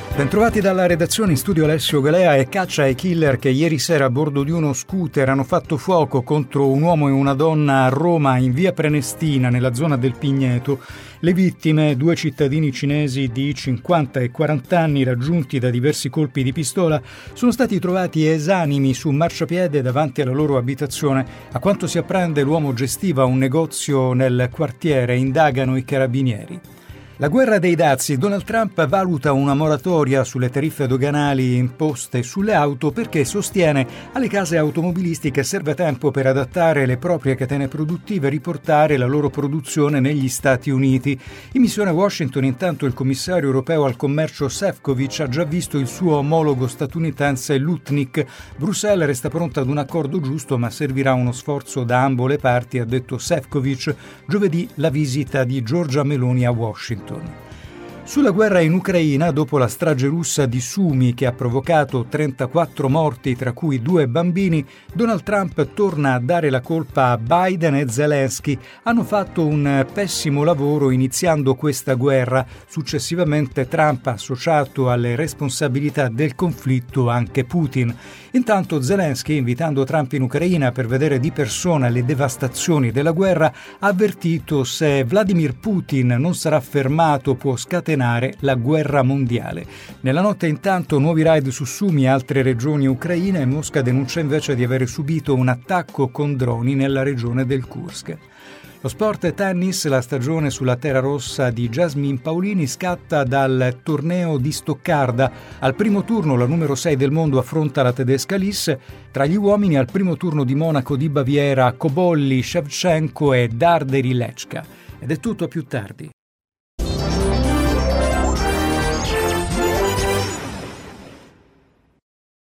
Bentrovati dalla redazione, in studio Alessio Galea. E caccia ai killer che ieri sera a bordo di uno scooter hanno fatto fuoco contro un uomo e una donna a Roma in via Prenestina, nella zona del Pigneto. Le vittime, 2 cittadini cinesi di 50 e 40 anni raggiunti da diversi colpi di pistola, sono stati trovati esanimi su un marciapiede davanti alla loro abitazione. A quanto si apprende, l'uomo gestiva un negozio nel quartiere, indagano i carabinieri. La guerra dei dazi. Donald Trump valuta una moratoria sulle tariffe doganali imposte sulle auto perché sostiene alle case automobilistiche serve tempo per adattare le proprie catene produttive e riportare la loro produzione negli Stati Uniti. In missione a Washington, intanto, il commissario europeo al commercio Šefčovič ha già visto il suo omologo statunitense Lutnick. Bruxelles resta pronta ad un accordo giusto, ma servirà uno sforzo da ambo le parti, ha detto Šefčovič. Giovedì la visita di Giorgia Meloni a Washington. Sulla guerra in Ucraina, dopo la strage russa di Sumi che ha provocato 34 morti, tra cui 2 bambini, Donald Trump torna a dare la colpa a Biden e Zelensky. Hanno fatto un pessimo lavoro iniziando questa guerra. Successivamente Trump ha associato alle responsabilità del conflitto anche Putin. Intanto Zelensky, invitando Trump in Ucraina per vedere di persona le devastazioni della guerra, ha avvertito: se Vladimir Putin non sarà fermato può scatenare la guerra mondiale. Nella notte, intanto, nuovi raid su Sumi e altre regioni ucraine, e Mosca denuncia invece di aver subito un attacco con droni nella regione del Kursk. Lo sport e tennis. La stagione sulla terra rossa di Jasmine Paolini scatta dal torneo di Stoccarda. Al primo turno la numero 6 del mondo affronta la tedesca Liss. Tra gli uomini, al primo turno di Monaco di Baviera, Cobolli, Shevchenko e Darderi Lechka. Ed è tutto, a più tardi.